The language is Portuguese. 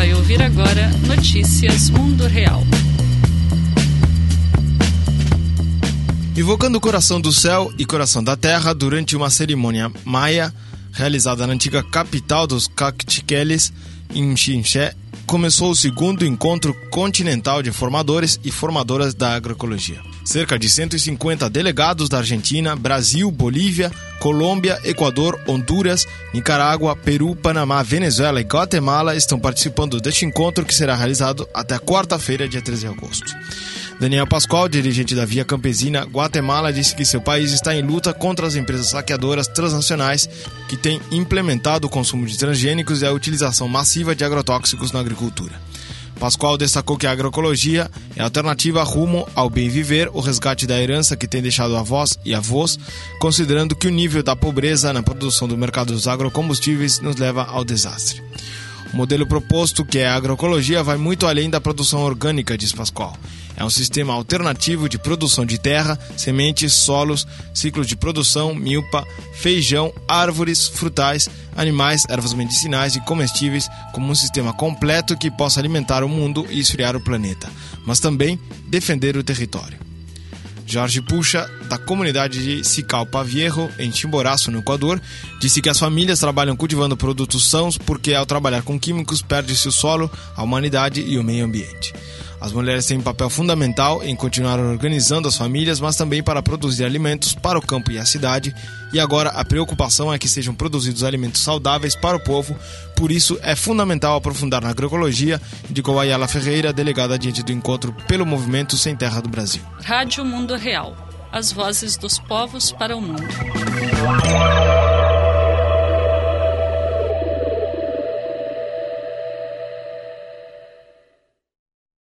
vai ouvir agora Notícias Mundo Real. Invocando o coração do céu e coração da terra durante uma cerimônia maia realizada na antiga capital dos Caciques, em Chinché, começou o segundo encontro continental de formadores e formadoras da agroecologia. Cerca de 150 delegados da Argentina, Brasil, Bolívia, Colômbia, Equador, Honduras, Nicarágua, Peru, Panamá, Venezuela e Guatemala estão participando deste encontro que será realizado até quarta-feira, dia 13 de agosto. Daniel Pascoal, dirigente da Via Campesina Guatemala, disse que seu país está em luta contra as empresas saqueadoras transnacionais que têm implementado o consumo de transgênicos e a utilização massiva de agrotóxicos na agricultura. Pascoal destacou que a agroecologia é a alternativa rumo ao bem viver, o resgate da herança que tem deixado avós e avós, considerando que o nível da pobreza na produção do mercado dos agrocombustíveis nos leva ao desastre. O modelo proposto, que é a agroecologia, vai muito além da produção orgânica, diz Pascoal. É um sistema alternativo de produção de terra, sementes, solos, ciclos de produção, milpa, feijão, árvores, frutais, animais, ervas medicinais e comestíveis, como um sistema completo que possa alimentar o mundo e esfriar o planeta, mas também defender o território. Jorge Puxa, da comunidade de Sicalpa Viejo, em Chimboraço, no Equador, disse que as famílias trabalham cultivando produtos sãos porque, ao trabalhar com químicos, perde-se o solo, a humanidade e o meio ambiente. As mulheres têm um papel fundamental em continuar organizando as famílias, mas também para produzir alimentos para o campo e a cidade, e agora a preocupação é que sejam produzidos alimentos saudáveis para o povo, por isso é fundamental aprofundar na agroecologia, indicou Ayala Ferreira, delegada diante do encontro pelo Movimento Sem Terra do Brasil. Rádio Mundo Real. As vozes dos povos para o mundo.